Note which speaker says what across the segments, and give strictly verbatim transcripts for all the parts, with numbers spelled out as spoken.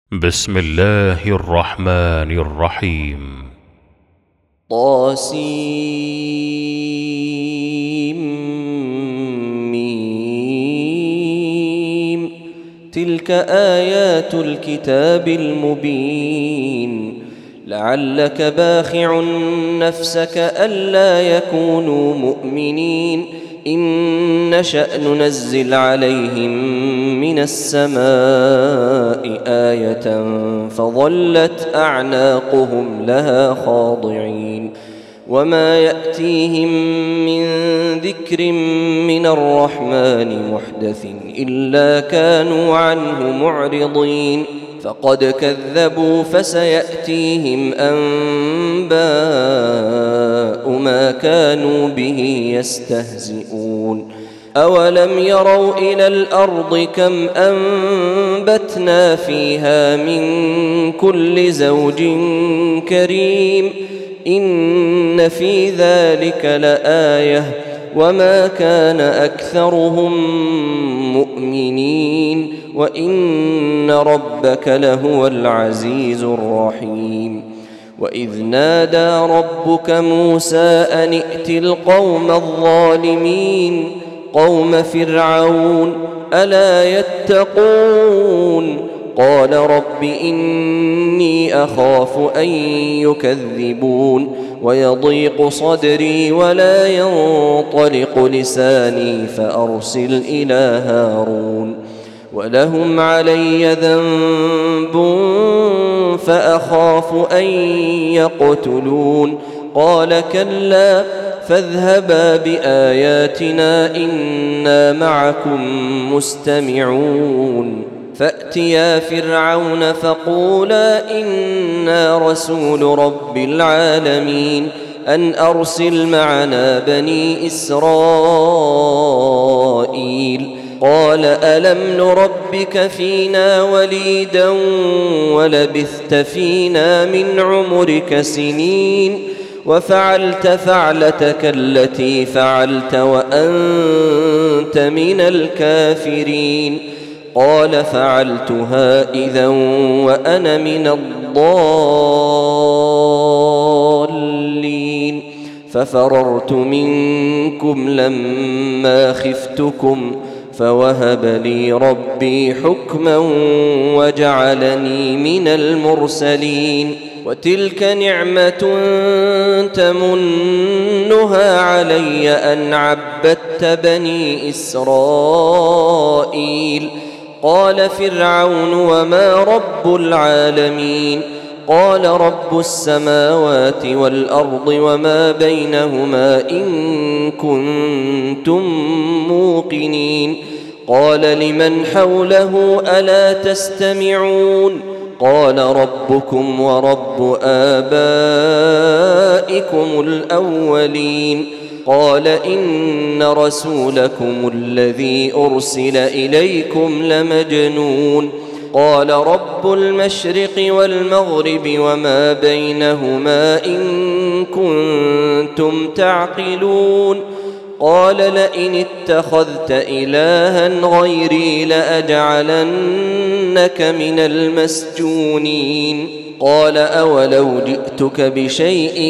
Speaker 1: بسم الله الرحمن الرحيم.
Speaker 2: طاسيم. تلك آيات الكتاب المبين. لعلك باخع نفسك ألا يكونوا مؤمنين إن نشأ ننزل عليهم من السماء آية فظلت أعناقهم لها خاضعين وما يأتيهم من ذكر من الرحمن محدث إلا كانوا عنه معرضين فقد كذبوا فسيأتيهم أنباء ما كانوا به يستهزئون أولم يروا إلى الأرض كم أنبتنا فيها من كل زوج كريم إن في ذلك لآية وما كان أكثرهم مؤمنين وإن ربك لهو العزيز الرحيم وإذ نادى ربك موسى أن ائت القوم الظالمين قوم فرعون ألا يتقون قال رب إني أخاف أن يكذبون ويضيق صدري ولا ينطلق لساني فأرسل إلى هارون ولهم علي ذنب فأخاف أن يقتلون قال كلا فاذهبا بآياتنا إنا معكم مستمعون فأتيا فرعون فقولا إنا رسول رب العالمين أن أرسل معنا بني إسرائيل قال ألم نربك فينا وليدا ولبثت فينا من عمرك سنين وفعلت فعلتك التي فعلت وأنت من الكافرين قال فعلتها إذا وأنا من الضالين ففررت منكم لما خفتكم فوهب لي ربي حكما وجعلني من المرسلين وتلك نعمة تمنها علي أن عبدت بني إسرائيل قال فرعون وما رب العالمين قال رب السماوات والأرض وما بينهما إن كنتم موقنين قال لمن حوله ألا تستمعون قال ربكم ورب آبائكم الأولين قال إن رسولكم الذي أرسل إليكم لمجنون قال رب المشرق والمغرب وما بينهما إن كنتم تعقلون قال لئن اتخذت إلها غيري لأجعلنك من المسجونين قال أولو جئتك بشيء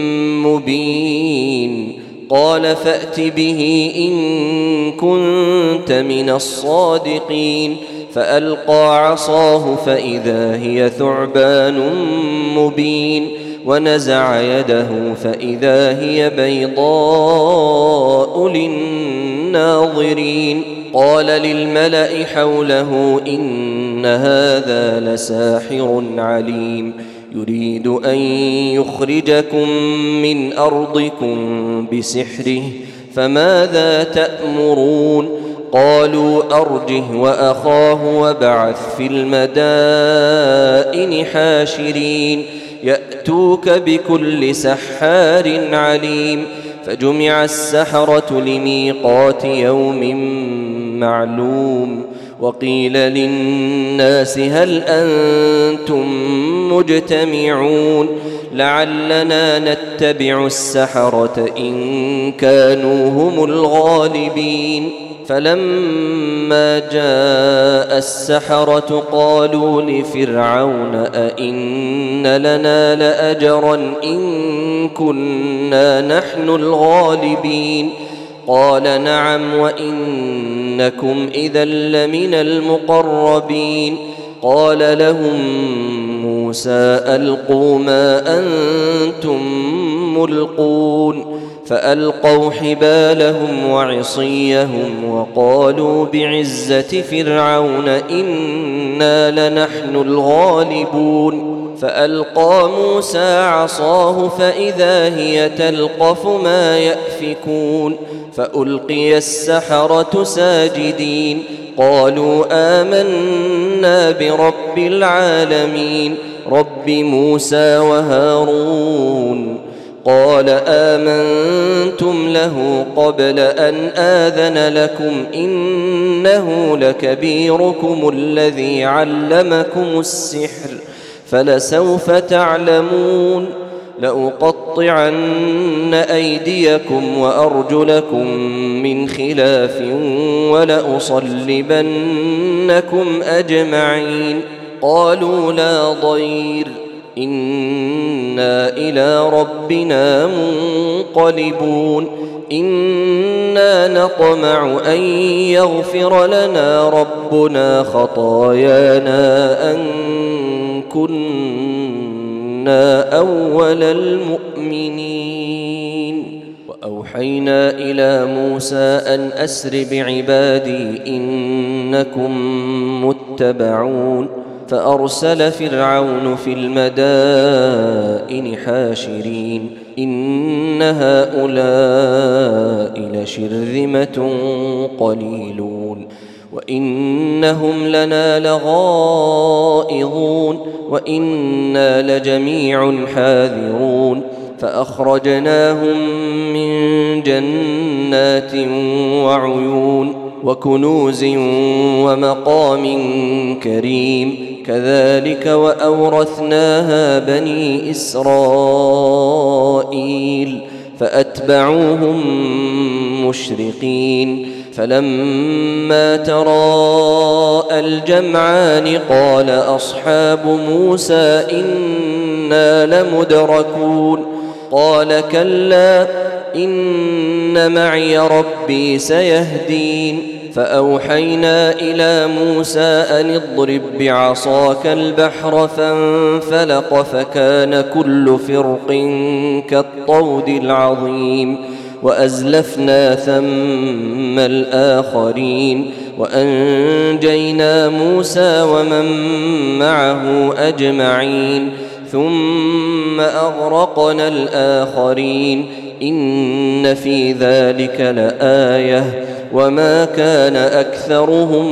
Speaker 2: مبين قال فأت به إن كنت من الصادقين فألقى عصاه فإذا هي ثعبان مبين ونزع يده فإذا هي بيضاء للناظرين قال للملأ حوله إن هذا لساحر عليم يريد أن يخرجكم من أرضكم بسحره فماذا تأمرون قالوا أرجه وأخاه وابعث في المدائن حاشرين يأتوك بكل سحار عليم فجمع السحرة لميقات يوم معلوم وقيل للناس هل أنتم مجتمعون لعلنا نتبع السحرة إن كانوا هم الغالبين فلما جاء السحرة قالوا لفرعون أئن لنا لأجرا إن كنا نحن الغالبين قال نعم وإنكم إذا لمن المقربين قال لهم موسى ألقوا ما أنتم ملقون فألقوا حبالهم وعصيهم وقالوا بعزة فرعون إنا لنحن الغالبون فألقى موسى عصاه فإذا هي تلقف ما يأفكون فألقي السحرة ساجدين قالوا آمنا برب العالمين رب موسى وهارون قال آمنتم له قبل أن آذن لكم إنه لكبيركم الذي علمكم السحر فلسوف تعلمون لأقطعن أيديكم وأرجلكم من خلاف ولأصلبنكم أجمعين قالوا لا ضير إنا إلى ربنا منقلبون إنا نطمع أن يغفر لنا ربنا خطايانا أن كنا أول المؤمنين وأوحينا إلى موسى أن أسر بعبادي إنكم متبعون فأرسل فرعون في المدائن حاشرين إن هؤلاء لشرذمة قليلون وإنهم لنا لغائظون وإنا لجميع حاذرون فأخرجناهم من جنات وعيون وكنوز ومقام كريم كذلك وأورثناها بني إسرائيل فأتبعوهم مشرقين فلما تراءى الجمعان قال أصحاب موسى إنا لمدركون قال كلا إن معي ربي سيهدين فأوحينا إلى موسى أن اضرب بعصاك البحر فانفلق فكان كل فرق كالطود العظيم وأزلفنا ثم الآخرين وأنجينا موسى ومن معه أجمعين ثم أغرقنا الآخرين إن في ذلك لآية وما كان أكثرهم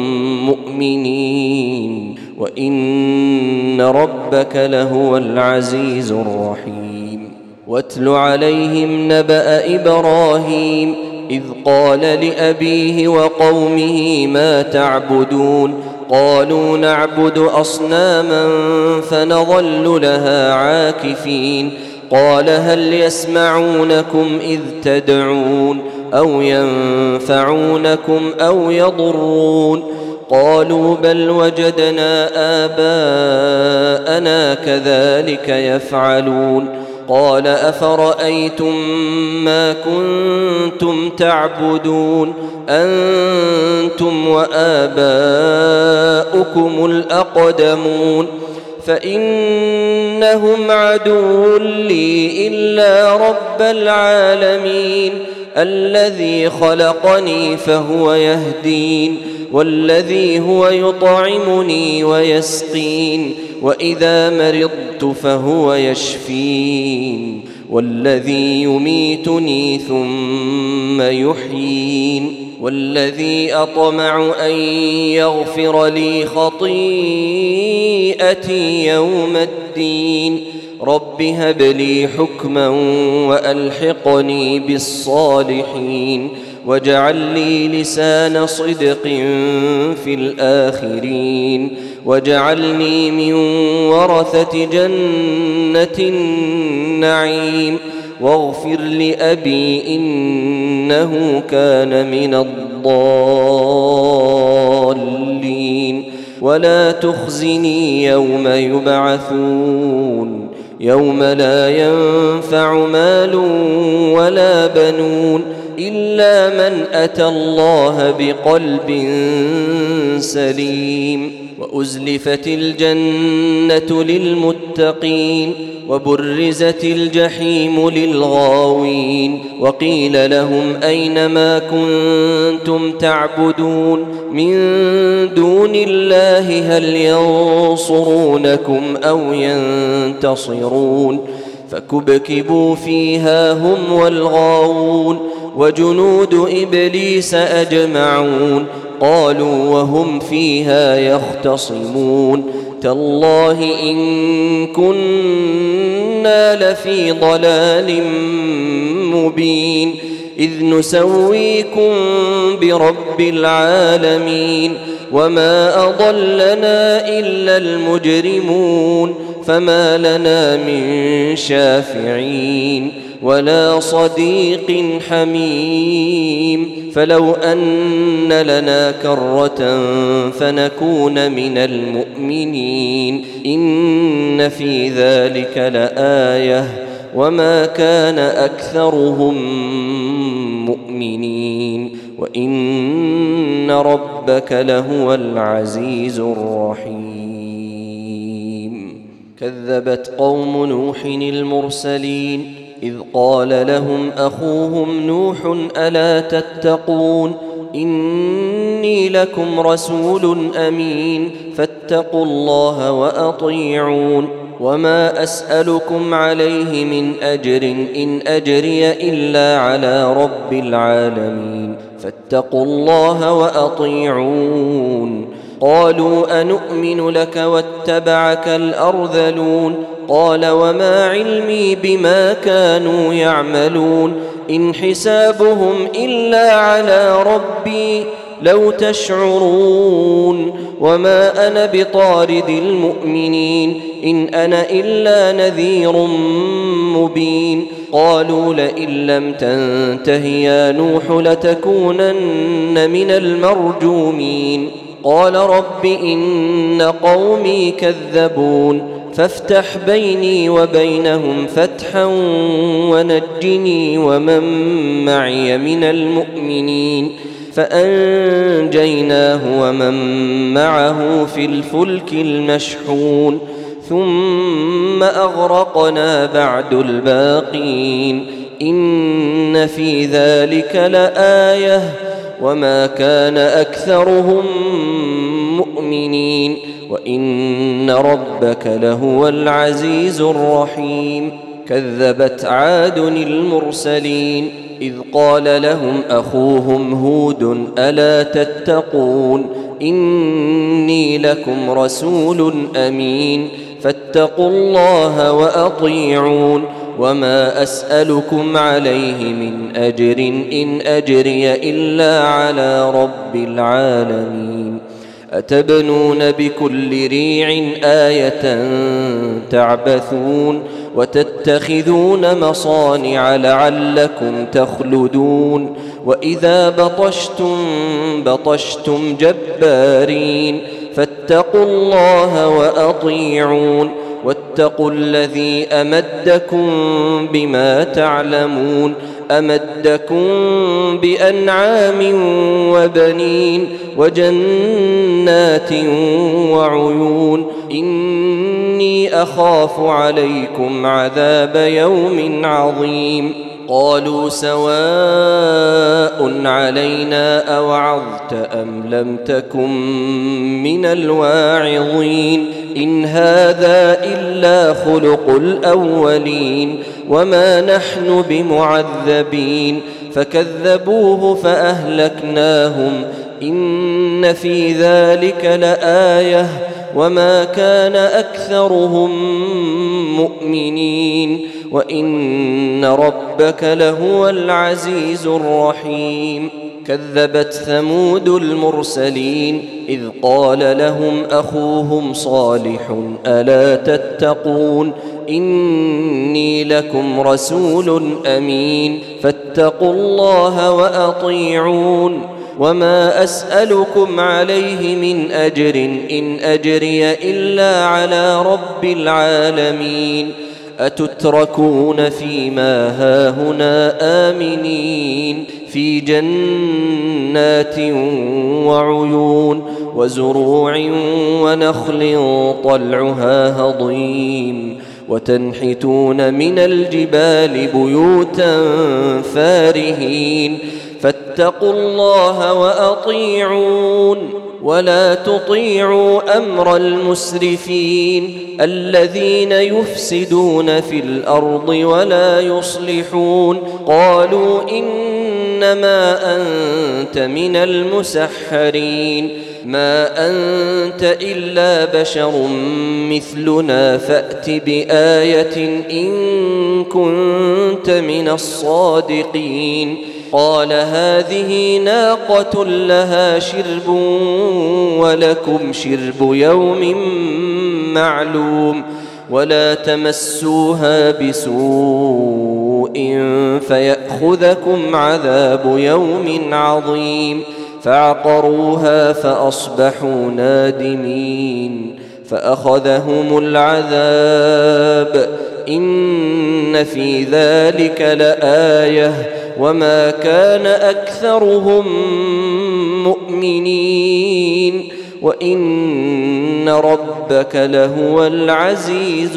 Speaker 2: مؤمنين وإن ربك لهو العزيز الرحيم واتل عليهم نبأ إبراهيم إذ قال لأبيه وقومه ما تعبدون قالوا نعبد أصناما فنظل لها عاكفين قال هل يسمعونكم إذ تدعون أو ينفعونكم أو يضرون قالوا بل وجدنا آباءنا كذلك يفعلون قال أفرأيتم ما كنتم تعبدون أنتم وآباؤكم الأقدمون فإنهم عدو لي إلا رب العالمين الذي خلقني فهو يهدين والذي هو يطعمني ويسقين وإذا مرضت فهو يشفين والذي يميتني ثم يحيين والذي أطمع أن يغفر لي خطيئتي يوم الدين رب هب لي حكما وألحقني بالصالحين واجعل لي لسان صدق في الآخرين واجعلني من ورثة جنة النعيم واغفر لأبي إنه كان من الضالين الضالين ولا تخزني يوم يبعثون يوم لا ينفع مال ولا بنون إلا من أتى الله بقلب سليم وأزلفت الجنة للمتقين وبرزت الجحيم للغاوين وقيل لهم أين ما كنتم تعبدون من دون الله هل ينصرونكم أو ينتصرون فكبكبوا فيها هم والغاوون وجنود إبليس أجمعون قالوا وهم فيها يختصمون تالله إن كنا لفي ضلال مبين إذ نسويكم برب العالمين وما أضلنا إلا المجرمون فما لنا من شافعين ولا صديق حميم فلو أن لنا كرة فنكون من المؤمنين إن في ذلك لآية وما كان أكثرهم مؤمنين وإن ربك لهو العزيز الرحيم كذبت قوم نوح المرسلين إذ قال لهم أخوهم نوح ألا تتقون إني لكم رسول أمين فاتقوا الله وأطيعون وما أسألكم عليه من أجر إن أجري إلا على رب العالمين فاتقوا الله وأطيعون قالوا أنؤمن لك واتبعك الأرذلون قال وما علمي بما كانوا يعملون إن حسابهم إلا على ربي لو تشعرون وما أنا بطارد المؤمنين إن أنا إلا نذير مبين قالوا لئن لم تنته يا نوح لتكونن من المرجومين قال رب إن قومي كذبون فافتح بيني وبينهم فتحا ونجني ومن معي من المؤمنين فأنجيناه ومن معه في الفلك المشحون ثم أغرقنا بعد الباقين إن في ذلك لآية وما كان أكثرهم مؤمنين وإن ربك لهو العزيز الرحيم كذبت عاد المرسلين إذ قال لهم أخوهم هود ألا تتقون إني لكم رسول أمين فاتقوا الله وأطيعون وما أسألكم عليه من أجر إن أجري إلا على رب العالمين أتبنون بكل ريع آية تعبثون وتتخذون مصانع لعلكم تخلدون وإذا بطشتم بطشتم جبارين فاتقوا الله وأطيعون واتقوا الذي أمدكم بما تعلمون أمدكم بأنعام وبنين وجنات وعيون إني أخاف عليكم عذاب يوم عظيم قالوا سواء علينا أوعظت أم لم تكن من الواعظين إن هذا إلا خلق الأولين وما نحن بمعذبين فكذبوه فأهلكناهم إن في ذلك لآية وما كان أكثرهم مؤمنين وإن ربك لهو العزيز الرحيم كذبت ثمود المرسلين إذ قال لهم أخوهم صالح ألا تتقون إني لكم رسول أمين فاتقوا الله وأطيعون وما أسألكم عليه من أجر إن أجري إلا على رب العالمين أتتركون فيما هاهنا آمنين في جنات وعيون وزروع ونخل طلعها هضيم وتنحتون من الجبال بيوتا فارهين فاتقوا الله وأطيعون ولا تطيعوا أمر المسرفين الذين يفسدون في الأرض ولا يصلحون قالوا إنما أنت من المسحرين ما أنت إلا بشر مثلنا فأت بآية إن كنت من الصادقين قال هذه ناقة لها شرب ولكم شرب يوم معلوم ولا تمسوها بسوء فيأخذكم عذاب يوم عظيم فعقروها فأصبحوا نادمين فأخذهم العذاب إن في ذلك لآية وما كان أكثرهم مؤمنين وإن ربك لهو العزيز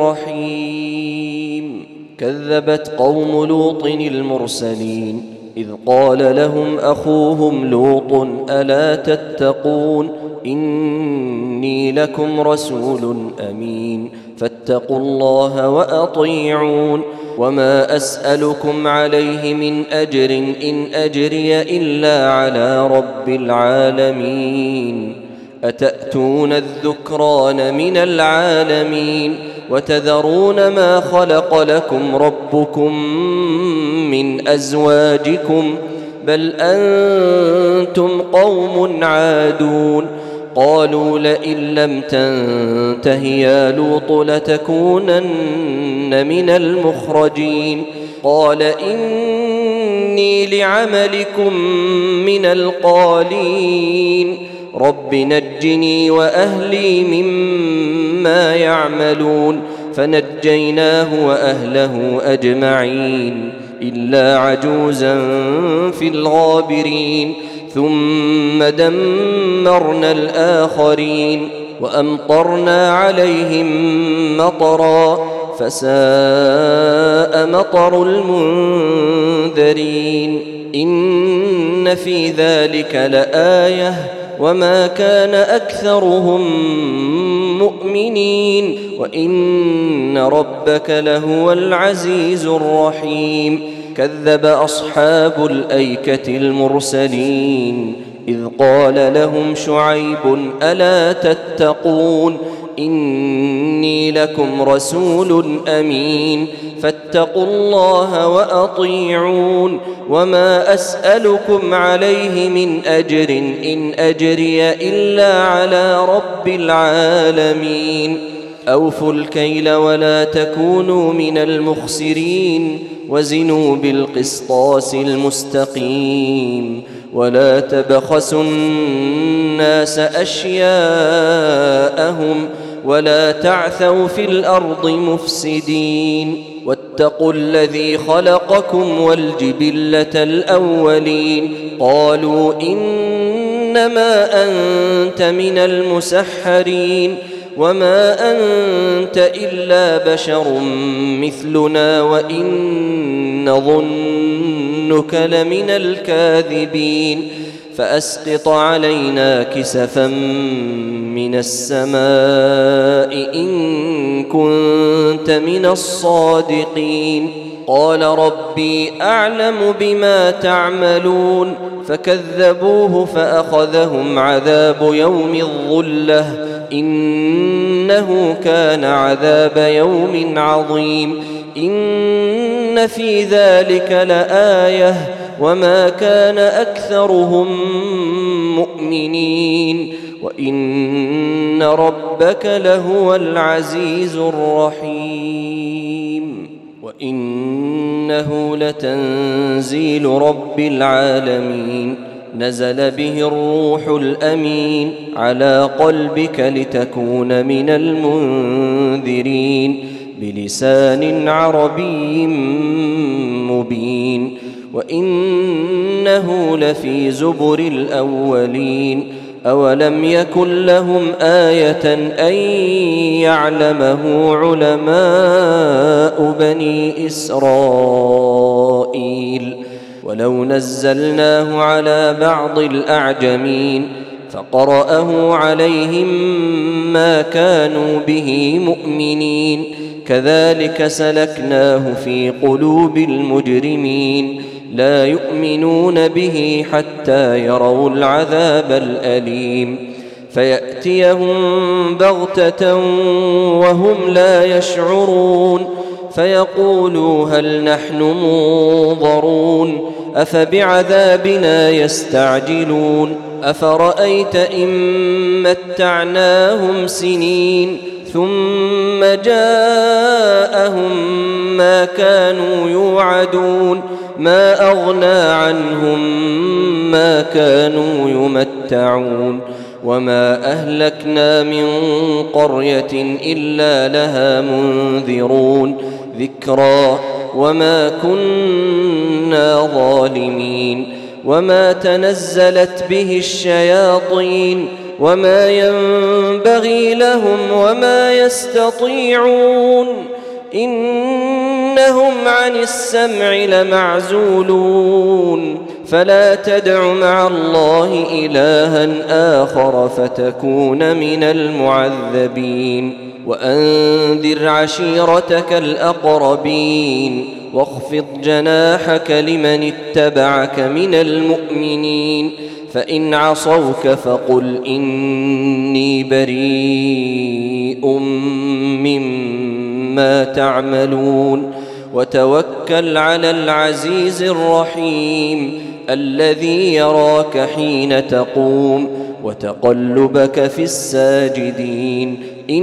Speaker 2: الرحيم كذبت قوم لوط المرسلين إذ قال لهم أخوهم لوط ألا تتقون إني لكم رسول أمين فاتقوا الله وأطيعون وما أسألكم عليه من أجر إن أجري إلا على رب العالمين أتأتون الذكران من العالمين وتذرون ما خلق لكم ربكم من أزواجكم بل أنتم قوم عادون قالوا لئن لم تنته يا لوط لتكونن من المخرجين قال إني لعملكم من القالين رب نجني وأهلي مما يعملون فنجيناه وأهله أجمعين إلا عجوزا في الغابرين ثم دمرنا الآخرين وأمطرنا عليهم مطرا فساء مطر المنذرين إن في ذلك لآية وما كان أكثرهم مؤمنين وإن ربك لهو العزيز الرحيم كذب أصحاب الأيكة المرسلين إذ قال لهم شعيب ألا تتقون إني لكم رسول أمين فاتقوا الله وأطيعون وما أسألكم عليه من أجر إن أجري إلا على رب العالمين أوفوا الكيل ولا تكونوا من المخسرين وزنوا بالقسطاس المستقيم ولا تبخسوا الناس أشياءهم ولا تعثوا في الأرض مفسدين واتقوا الذي خلقكم والجبلة الأولين قالوا إنما أنت من المسحرين وما أنت إلا بشر مثلنا وإن نظنك لمن الكاذبين فأسقط علينا كسفا من السماء إن كنت من الصادقين قال ربي أعلم بما تعملون فكذبوه فأخذهم عذاب يوم الظلة إنه كان عذاب يوم عظيم إن في ذلك لآية وما كان أكثرهم مؤمنين وإن ربك لهو العزيز الرحيم وإنه لتنزيل رب العالمين نزل به الروح الأمين على قلبك لتكون من المنذرين بلسان عربي مبين وإنه لفي زبر الأولين أولم يكن لهم آية أن يعلمه علماء بني إسرائيل ولو نزلناه على بعض الأعجمين فقرأه عليهم ما كانوا به مؤمنين كذلك سلكناه في قلوب المجرمين لا يؤمنون به حتى يروا العذاب الأليم فيأتيهم بغتة وهم لا يشعرون فيقولوا هل نحن منظرون أفبعذابنا يستعجلون أفرأيت إن متعناهم سنين ثم جاءهم ما كانوا يوعدون ما أغنى عنهم ما كانوا يمتعون وما أهلكنا من قرية إلا لها منذرون ذكرى وما كنا ظالمين وما تنزلت به الشياطين وما ينبغي لهم وما يستطيعون إنهم عن السمع لمعزولون فلا تدع مع الله إلها آخر فتكون من المعذبين وأنذر عشيرتك الأقربين واخفض جناحك لمن اتبعك من المؤمنين فإن عصوك فقل إني بريء مما تعملون وتوكل على العزيز الرحيم الذي يراك حين تقوم وتقلبك في الساجدين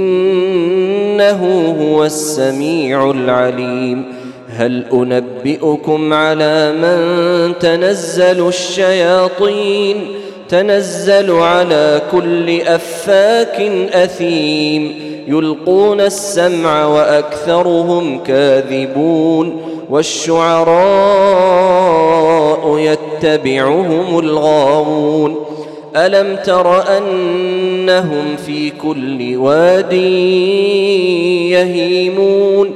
Speaker 2: إنه هو السميع العليم هل أنبئكم على من تنزل الشياطين تنزل على كل أفاك أثيم يلقون السمع وأكثرهم كاذبون والشعراء يتبعهم الغاوون ألم تر أنهم في كل واد يهيمون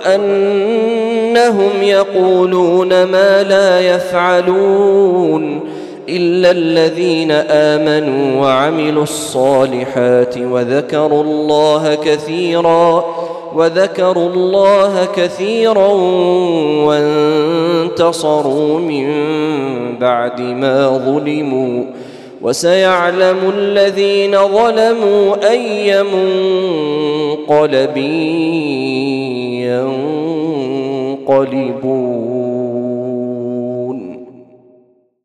Speaker 2: وأنهم يقولون ما لا يفعلون إلا الذين آمنوا وعملوا الصالحات وذكروا الله كثيرا وذكروا الله كثيرا وانتصروا من بعد ما ظلموا وسيعلم الذين ظلموا أي منقلب ينقلبون.